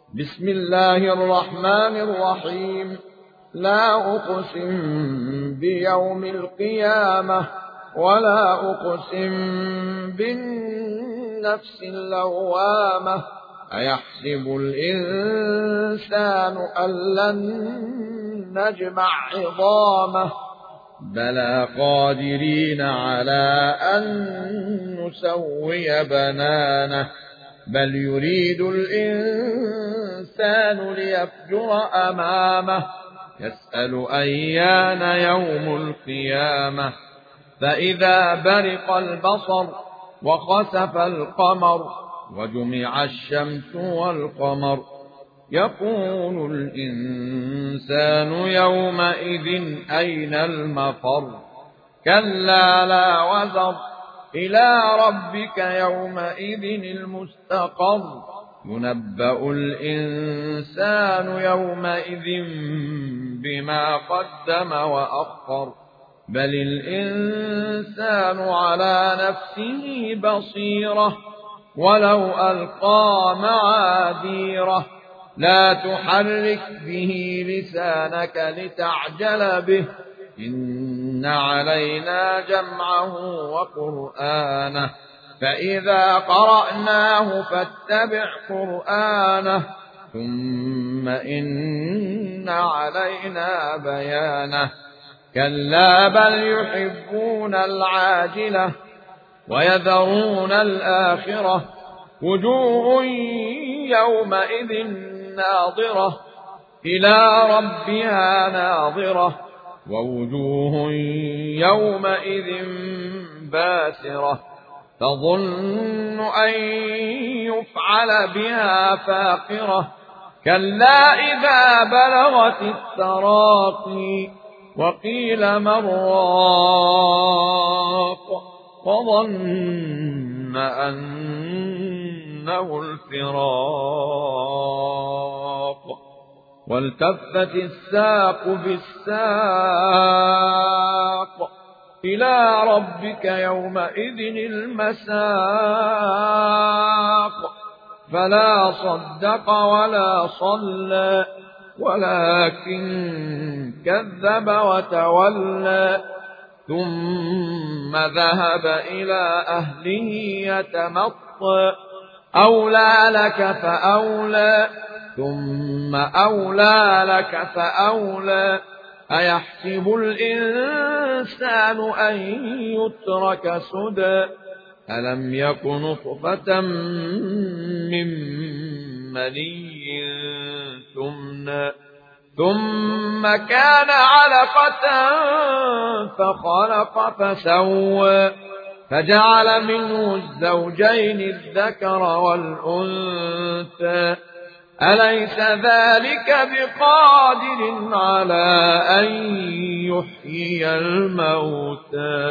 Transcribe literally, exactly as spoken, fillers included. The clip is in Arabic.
بسم الله الرحمن الرحيم. لا أقسم بيوم القيامة ولا أقسم بالنفس اللوامة. أيحسب الإنسان أن لن نجمع عظامه بلى قادرين على أن نسوي بنانه بل يريد الإنسان ليفجر أمامه يسأل أيان يوم القيامة فإذا برق البصر وخسف القمر وجمع الشمس والقمر يقول الإنسان يومئذ أين المفر كلا لا وزر إلى ربك يومئذ المستقر ينبأ الإنسان يومئذ بما قدم وأخر بل الإنسان على نفسه بصيرة ولو ألقى معاذيره لا تحرك به لسانك لتعجل به إن علينا جمعه وقرآنه فإذا قرأناه فاتبع قرآنه ثم إن علينا بيانه كلا بل يحبون العاجلة ويذرون الآخرة وجوه يومئذ ناظرة إلى ربها ناظرة ووجوه يومئذ باسرة تظن أن يفعل بها فاقرة كلا إذا بلغت التراقي وقيل من راق وظن أنه الفراق والتفت الساق بالساق إلى ربك يومئذ المساق فلا صدق ولا صلى ولكن كذب وتولى ثم ذهب إلى أهله يتمطى أولى لك فأولى ثم أولى لك فأولى أيحسب الإنسان أن يترك سدى ألم يك نطفة من مني تمنى ثم كان علقة فخلق فسوى فجعل منه الزوجين الذكر والأنثى أليس ذلك بقادر على أن يحيي الموتى